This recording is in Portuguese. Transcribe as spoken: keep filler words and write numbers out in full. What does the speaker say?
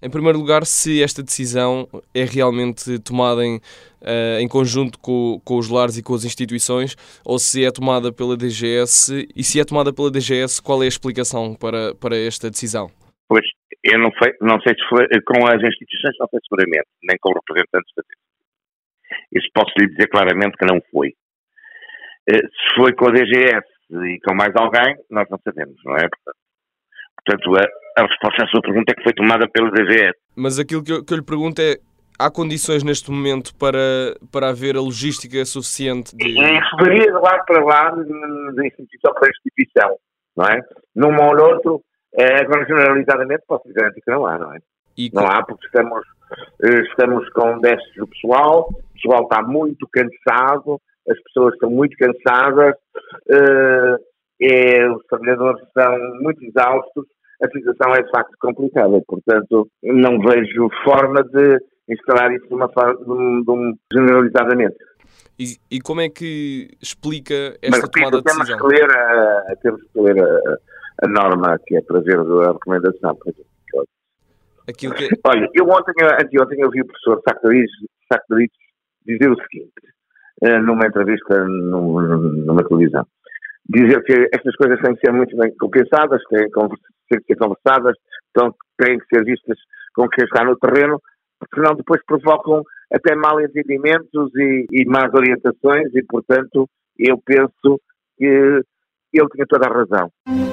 Em primeiro lugar, se esta decisão é realmente tomada em, uh, em conjunto com, com os lares e com as instituições, ou se é tomada pela D G S, e se é tomada pela D G S, qual é a explicação para, para esta decisão? Pois, eu não, foi, não sei se foi com as instituições, não sei seguramente, nem com representantes da D G S. Isso posso lhe dizer claramente que não foi. Uh, se foi com a D G S e com mais alguém, nós não sabemos, não é? Portanto, portanto a, a resposta à sua pergunta é que foi tomada pela D G S. Mas aquilo que eu, que eu lhe pergunto é, há condições neste momento para, para haver a logística suficiente de... Isso varia de lado para lado, de instituição para instituição, não é? Num ou no outro, é, agora generalizadamente posso lhe garantir que não há, não é? E não com... há, porque estamos, estamos com déficit do pessoal, o pessoal está muito cansado, as pessoas estão muito cansadas, uh, e os trabalhadores estão muito exaustos, a situação é de facto complicada, portanto não vejo forma de instalar isso de uma forma, de um, de um, generalizadamente. E, e como é que explica esta Mas, tomada de temos decisão? Que ler a, temos que ler a, a norma que é para ver a recomendação. Aquilo que... Olha, eu ontem, anteontem, ouvi o professor Sacdarides dizer o seguinte, numa entrevista numa televisão. Dizer que estas coisas têm que ser muito bem compensadas, têm que ser conversadas, então, têm que ser vistas com quem está no terreno, porque senão depois provocam até mal entendimentos e, e más orientações e, portanto, eu penso que ele tinha toda a razão.